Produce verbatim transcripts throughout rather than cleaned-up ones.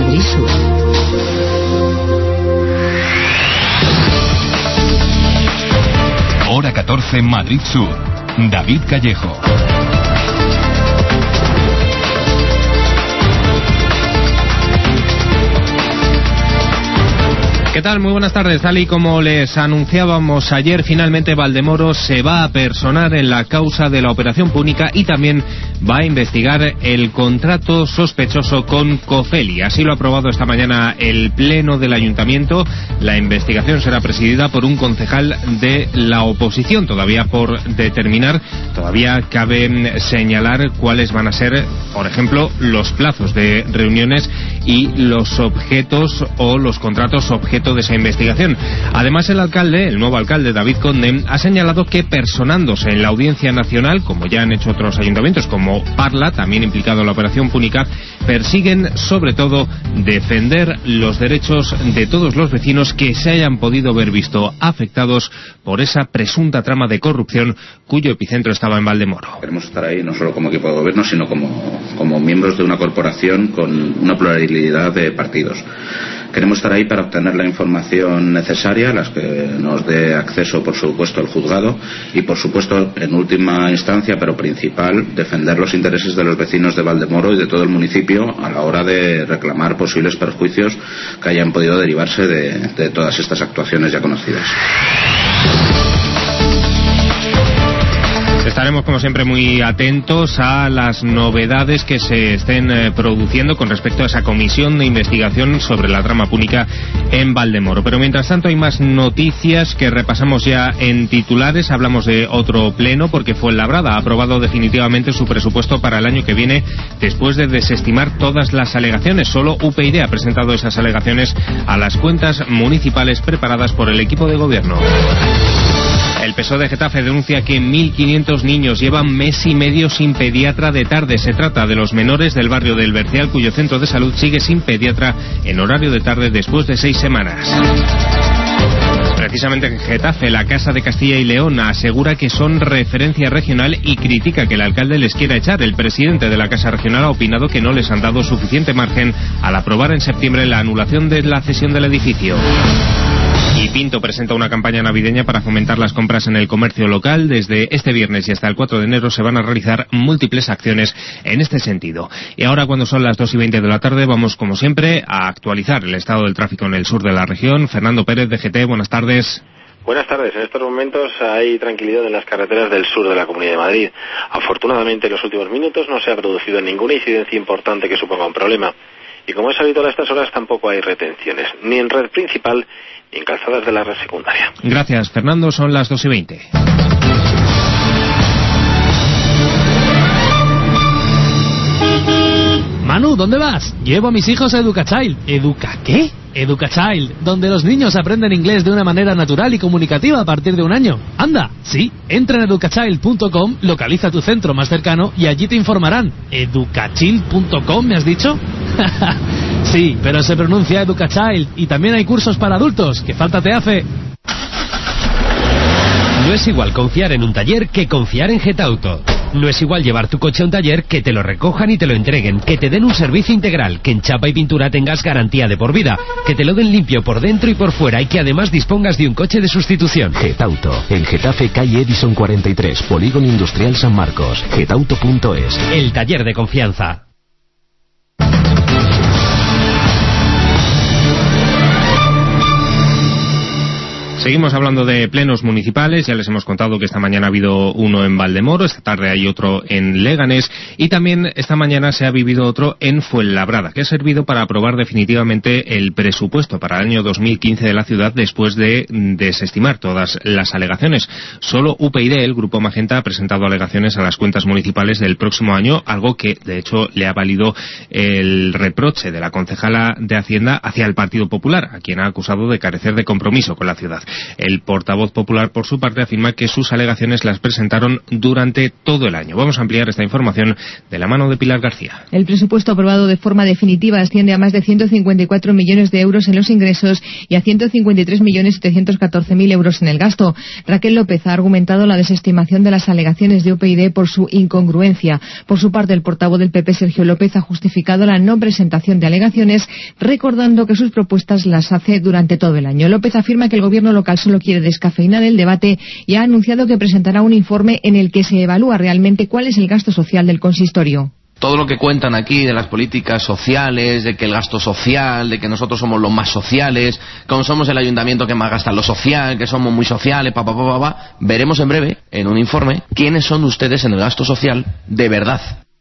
Madrid Sur. Hora catorce, Madrid Sur. David Callejo. ¿Qué tal? Muy buenas tardes. Tal y como les anunciábamos ayer, finalmente Valdemoro se va a personar en la causa de la Operación Púnica y también va a investigar el contrato sospechoso con Cofeli. Así lo ha aprobado esta mañana el Pleno del Ayuntamiento. La investigación será presidida por un concejal de la oposición. Todavía por determinar, todavía cabe señalar cuáles van a ser, por ejemplo, los plazos de reuniones y los objetos o los contratos objeto de esa investigación. Además, el alcalde, el nuevo alcalde David Conde, ha señalado que personándose en la Audiencia Nacional, como ya han hecho otros ayuntamientos como Parla, también implicado en la Operación Púnica, persiguen sobre todo defender los derechos de todos los vecinos que se hayan podido ver visto afectados por esa presunta trama de corrupción cuyo epicentro estaba en Valdemoro. Queremos estar ahí no solo como equipo de gobierno, sino como, como miembros de una corporación con una pluralidad de partidos. Queremos estar ahí para obtener la información necesaria, las que nos dé acceso, por supuesto, el juzgado y, por supuesto, en última instancia, pero principal, defender los intereses de los vecinos de Valdemoro y de todo el municipio a la hora de reclamar posibles perjuicios que hayan podido derivarse de, de todas estas actuaciones ya conocidas. Estaremos, como siempre, muy atentos a las novedades que se estén eh, produciendo con respecto a esa comisión de investigación sobre la trama púnica en Valdemoro. Pero mientras tanto hay más noticias que repasamos ya en titulares. Hablamos de otro pleno porque Fuenlabrada ha aprobado definitivamente su presupuesto para el año que viene después de desestimar todas las alegaciones. Solo U P yD ha presentado esas alegaciones a las cuentas municipales preparadas por el equipo de gobierno. El P S O E de Getafe denuncia que mil quinientos niños llevan mes y medio sin pediatra de tarde. Se trata de los menores del barrio del Bercial, cuyo centro de salud sigue sin pediatra en horario de tarde después de seis semanas. Precisamente en Getafe, la Casa de Castilla y León asegura que son referencia regional y critica que el alcalde les quiera echar. El presidente de la Casa Regional ha opinado que no les han dado suficiente margen al aprobar en septiembre la anulación de la cesión del edificio. Y Pinto presenta una campaña navideña para fomentar las compras en el comercio local. Desde este viernes y hasta el cuatro de enero se van a realizar múltiples acciones en este sentido. Y ahora, cuando son las dos y veinte de la tarde, vamos como siempre a actualizar el estado del tráfico en el sur de la región. Fernando Pérez, D G T, buenas tardes. Buenas tardes. En estos momentos hay tranquilidad en las carreteras del sur de la Comunidad de Madrid. Afortunadamente, en los últimos minutos no se ha producido ninguna incidencia importante que suponga un problema. Y como es habitual a estas horas, tampoco hay retenciones, ni en red principal ni en calzadas de la red secundaria. Gracias, Fernando. Son las dos y veinte. Manu, ¿dónde vas? Llevo a mis hijos a Educachild. ¿Educa qué? Educachild, donde los niños aprenden inglés de una manera natural y comunicativa a partir de un año. Anda, sí, entra en educachild punto com, localiza tu centro más cercano y allí te informarán. ¿educachild punto com me has dicho? Sí, pero se pronuncia Educachild y también hay cursos para adultos, que falta te hace. No es igual confiar en un taller que confiar en Getauto. No es igual llevar tu coche a un taller, que te lo recojan y te lo entreguen, que te den un servicio integral, que en chapa y pintura tengas garantía de por vida, que te lo den limpio por dentro y por fuera y que además dispongas de un coche de sustitución. Getauto, en Getafe, calle Edison cuarenta y tres, Polígono Industrial San Marcos, getauto punto es. El taller de confianza. Seguimos hablando de plenos municipales. Ya les hemos contado que esta mañana ha habido uno en Valdemoro, esta tarde hay otro en Leganés y también esta mañana se ha vivido otro en Fuenlabrada, que ha servido para aprobar definitivamente el presupuesto para el año dos mil quince de la ciudad después de desestimar todas las alegaciones. Solo U P yD, el Grupo Magenta, ha presentado alegaciones a las cuentas municipales del próximo año, algo que de hecho le ha valido el reproche de la concejala de Hacienda hacia el Partido Popular, a quien ha acusado de carecer de compromiso con la ciudad. El portavoz popular, por su parte, afirma que sus alegaciones las presentaron durante todo el año. Vamos a ampliar esta información de la mano de Pilar García. El presupuesto aprobado de forma definitiva asciende a más de ciento cincuenta y cuatro millones de euros en los ingresos y a ciento cincuenta y tres millones setecientos catorce mil euros en el gasto. Raquel López ha argumentado la desestimación de las alegaciones de U P YD por su incongruencia. Por su parte, el portavoz del P P, Sergio López, ha justificado la no presentación de alegaciones, recordando que sus propuestas las hace durante todo el año. López afirma que el gobierno local solo quiere descafeinar el debate y ha anunciado que presentará un informe en el que se evalúa realmente cuál es el gasto social del consistorio. Todo lo que cuentan aquí de las políticas sociales, de que el gasto social, de que nosotros somos los más sociales, como somos el ayuntamiento que más gasta en lo social, que somos muy sociales, pa, pa, pa, pa, pa, veremos en breve, en un informe, quiénes son ustedes en el gasto social de verdad.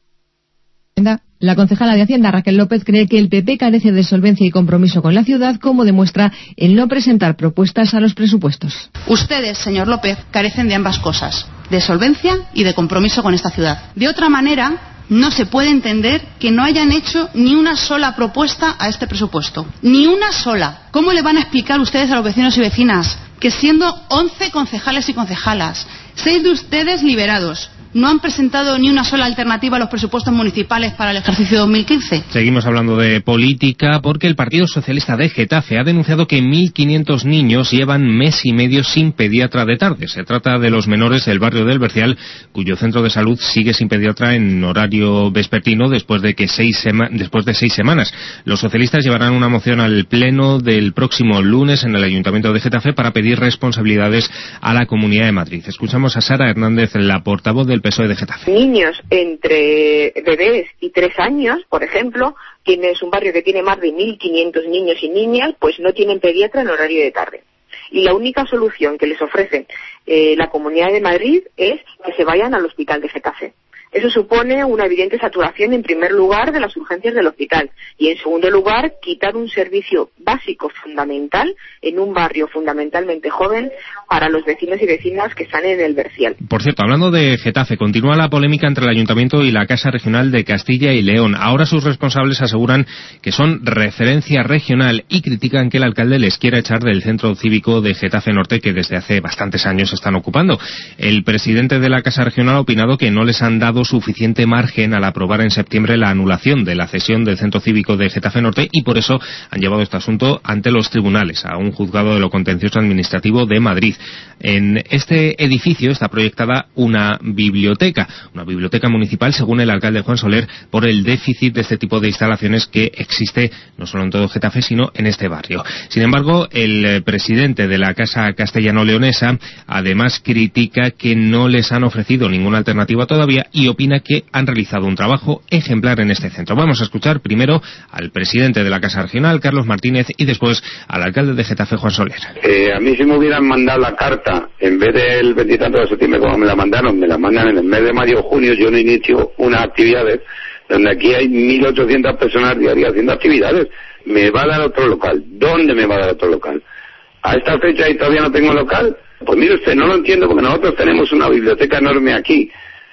La concejala de Hacienda, Raquel López, cree que el P P carece de solvencia y compromiso con la ciudad, como demuestra el no presentar propuestas a los presupuestos. Ustedes, señor López, carecen de ambas cosas, de solvencia y de compromiso con esta ciudad. De otra manera, no se puede entender que no hayan hecho ni una sola propuesta a este presupuesto. Ni una sola. ¿Cómo le van a explicar ustedes a los vecinos y vecinas que siendo once concejales y concejalas, seis de ustedes liberados, no han presentado ni una sola alternativa a los presupuestos municipales para el ejercicio dos mil quince? Seguimos hablando de política porque el Partido Socialista de Getafe ha denunciado que mil quinientos niños llevan mes y medio sin pediatra de tarde. Se trata de los menores del barrio del Bercial, cuyo centro de salud sigue sin pediatra en horario vespertino después de que seis sema- después de seis semanas. Los socialistas llevarán una moción al pleno del próximo lunes en el Ayuntamiento de Getafe para pedir responsabilidades a la Comunidad de Madrid. Escuchamos a Sara Hernández, la portavoz del P S O E de Getafe. Niños entre bebés y tres años, por ejemplo, tienes un barrio que tiene más de mil quinientos niños y niñas, pues no tienen pediatra en horario de tarde. Y la única solución que les ofrece eh, la Comunidad de Madrid es que se vayan al hospital de Getafe. Eso supone una evidente saturación, en primer lugar, de las urgencias del hospital y, en segundo lugar, quitar un servicio básico fundamental en un barrio fundamentalmente joven para los vecinos y vecinas que están en el Bercial. Por cierto, hablando de Getafe, continúa la polémica entre el Ayuntamiento y la Casa Regional de Castilla y León. Ahora sus responsables aseguran que son referencia regional y critican que el alcalde les quiera echar del centro cívico de Getafe Norte, que desde hace bastantes años están ocupando. El presidente de la Casa Regional ha opinado que no les han dado suficiente margen al aprobar en septiembre la anulación de la cesión del centro cívico de Getafe Norte y por eso han llevado este asunto ante los tribunales, a un juzgado de lo contencioso administrativo de Madrid. En este edificio está proyectada una biblioteca, una biblioteca municipal, según el alcalde Juan Soler, por el déficit de este tipo de instalaciones que existe no solo en todo Getafe, sino en este barrio. Sin embargo, el presidente de la Casa Castellano-Leonesa además critica que no les han ofrecido ninguna alternativa todavía y opina que han realizado un trabajo ejemplar en este centro. Vamos a escuchar primero al presidente de la Casa Regional, Carlos Martínez, y después al alcalde de Getafe, Juan Soler. Eh, a mí si me hubieran mandado la carta, en vez del veintitantos de septiembre como me la mandaron, me la mandan en el mes de mayo o junio, yo no inicio unas actividades donde aquí hay mil ochocientas personas diarias haciendo actividades. ¿Me va a dar otro local? ¿Dónde me va a dar otro local? ¿A esta fecha y todavía no tengo local? Pues mire usted, no lo entiendo porque nosotros tenemos una biblioteca enorme aquí.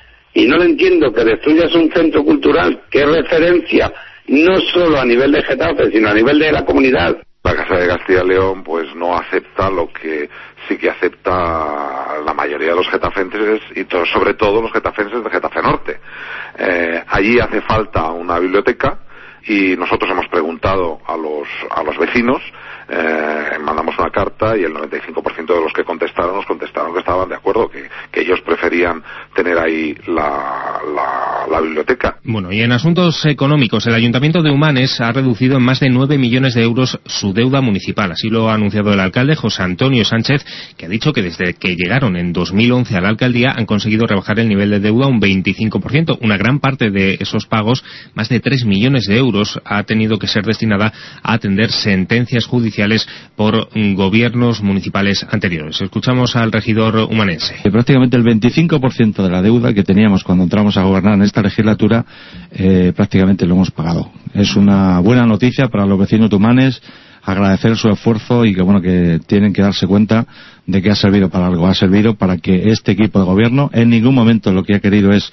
Y no le entiendo que destruyas un centro cultural que es referencia no solo a nivel de Getafe, sino a nivel de la comunidad. La Casa de Castilla y León pues no acepta lo que sí que acepta la mayoría de los getafenses y to- sobre todo los getafenses de Getafe Norte. Eh, allí hace falta una biblioteca y nosotros hemos preguntado a los a los vecinos, eh, mandamos una carta y el noventa y cinco por ciento de los que contestaron nos contestaron que estaban de acuerdo, que, que ellos preferían tener ahí la, la, la biblioteca. Bueno, y en asuntos económicos, el Ayuntamiento de Humanes ha reducido en más de nueve millones de euros su deuda municipal. Así lo ha anunciado el alcalde José Antonio Sánchez, que ha dicho que desde que llegaron en dos mil once a la alcaldía han conseguido rebajar el nivel de deuda un veinticinco por ciento. Una gran parte de esos pagos, más de tres millones de euros, ha tenido que ser destinada a atender sentencias judiciales por gobiernos municipales anteriores. Escuchamos al regidor humanense. Prácticamente el veinticinco por ciento de la deuda que teníamos cuando entramos a gobernar en esta legislatura eh, prácticamente lo hemos pagado. Es una buena noticia para los vecinos de Humanes, agradecer su esfuerzo y que bueno que tienen que darse cuenta de que ha servido para algo, ha servido para que este equipo de gobierno en ningún momento lo que ha querido es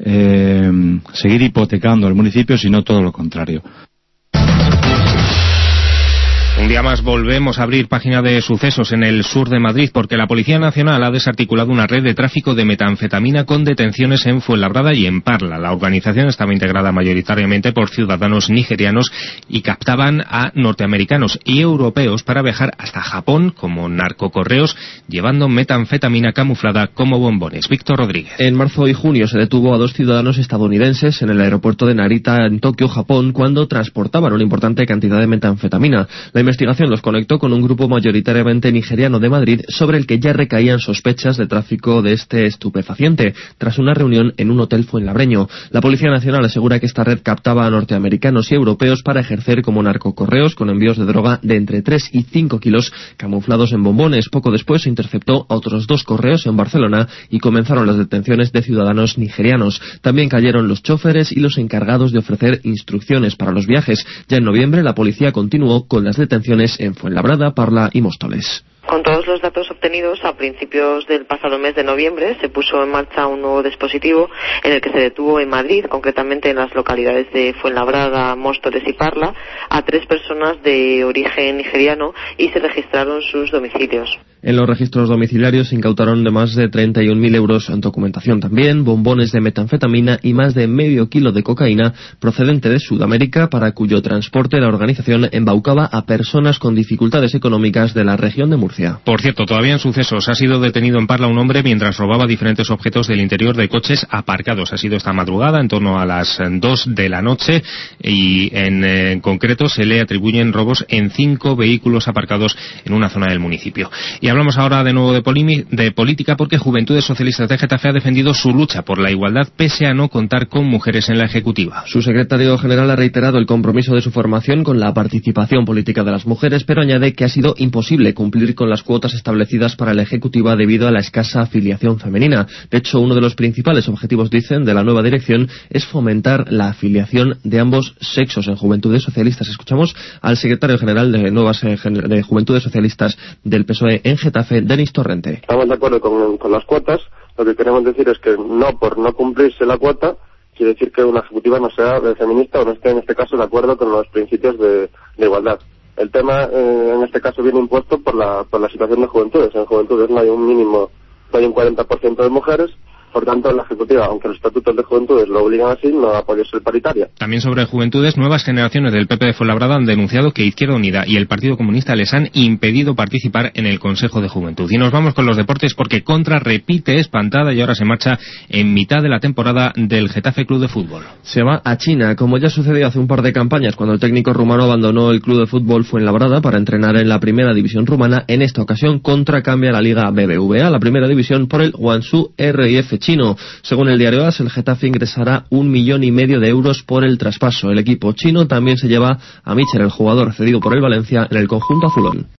eh, seguir hipotecando el municipio, sino todo lo contrario. Un día más volvemos a abrir página de sucesos en el sur de Madrid porque la Policía Nacional ha desarticulado una red de tráfico de metanfetamina con detenciones en Fuenlabrada y en Parla. La organización estaba integrada mayoritariamente por ciudadanos nigerianos y captaban a norteamericanos y europeos para viajar hasta Japón como narcocorreos llevando metanfetamina camuflada como bombones. Víctor Rodríguez. En marzo y junio se detuvo a dos ciudadanos estadounidenses en el aeropuerto de Narita en Tokio, Japón, cuando transportaban una importante cantidad de metanfetamina. La investigación los conectó con un grupo mayoritariamente nigeriano de Madrid sobre el que ya recaían sospechas de tráfico de este estupefaciente tras una reunión en un hotel fuenlabreño. La Policía Nacional asegura que esta red captaba a norteamericanos y europeos para ejercer como narcocorreos con envíos de droga de entre tres y cinco kilos camuflados en bombones. Poco después se interceptó a otros dos correos en Barcelona y comenzaron las detenciones de ciudadanos nigerianos. También cayeron los choferes y los encargados de ofrecer instrucciones para los viajes. Ya en noviembre la policía continuó con las detenciones en Fuenlabrada, Parla y Móstoles. Con todos los datos obtenidos a principios del pasado mes de noviembre se puso en marcha un nuevo dispositivo en el que se detuvo en Madrid, concretamente en las localidades de Fuenlabrada, Móstoles y Parla, a tres personas de origen nigeriano y se registraron sus domicilios. En los registros domiciliarios se incautaron de más de treinta y un mil euros en documentación también, bombones de metanfetamina y más de medio kilo de cocaína procedente de Sudamérica, para cuyo transporte la organización embaucaba a personas con dificultades económicas de la región de Murcia. Por cierto, todavía en sucesos ha sido detenido en Parla un hombre mientras robaba diferentes objetos del interior de coches aparcados. Ha sido esta madrugada, en torno a las dos de la noche, y en, en concreto se le atribuyen robos en cinco vehículos aparcados en una zona del municipio. Y hablamos ahora de nuevo de, polimi- de política porque Juventudes Socialistas de Getafe ha defendido su lucha por la igualdad pese a no contar con mujeres en la Ejecutiva. Su secretario general ha reiterado el compromiso de su formación con la participación política de las mujeres, pero añade que ha sido imposible cumplir con las cuotas establecidas para la Ejecutiva debido a la escasa afiliación femenina. De hecho, uno de los principales objetivos, dicen, de la nueva dirección es fomentar la afiliación de ambos sexos en Juventudes Socialistas. Escuchamos al secretario general de Nuevas de Juventudes Socialistas del P S O E en Getafe, Denis Torrente. Estamos de acuerdo con, con las cuotas. Lo que queremos decir es que no por no cumplirse la cuota quiere decir que una ejecutiva no sea feminista o no esté en este caso de acuerdo con los principios de, de igualdad. El tema eh, en este caso viene impuesto por la por la situación de Juventudes. En Juventudes no hay un mínimo, no hay un cuarenta por ciento de mujeres. Por tanto, la Ejecutiva, aunque los estatutos de Juventudes lo obligan así, no va a poder ser paritaria. También sobre Juventudes, nuevas generaciones del P P de Fuenlabrada han denunciado que Izquierda Unida y el Partido Comunista les han impedido participar en el Consejo de Juventud. Y nos vamos con los deportes porque Contra repite espantada y ahora se marcha en mitad de la temporada del Getafe Club de Fútbol. Se va a China, como ya sucedió hace un par de campañas cuando el técnico rumano abandonó el Club de Fútbol Fuenlabrada para entrenar en la primera división rumana. En esta ocasión, Contra cambia la Liga B B V A, la primera división, por el Guangzhou R I F chino. Según el diario A S, el Getafe ingresará un millón y medio de euros por el traspaso. El equipo chino también se lleva a Michel, el jugador cedido por el Valencia, en el conjunto azulón.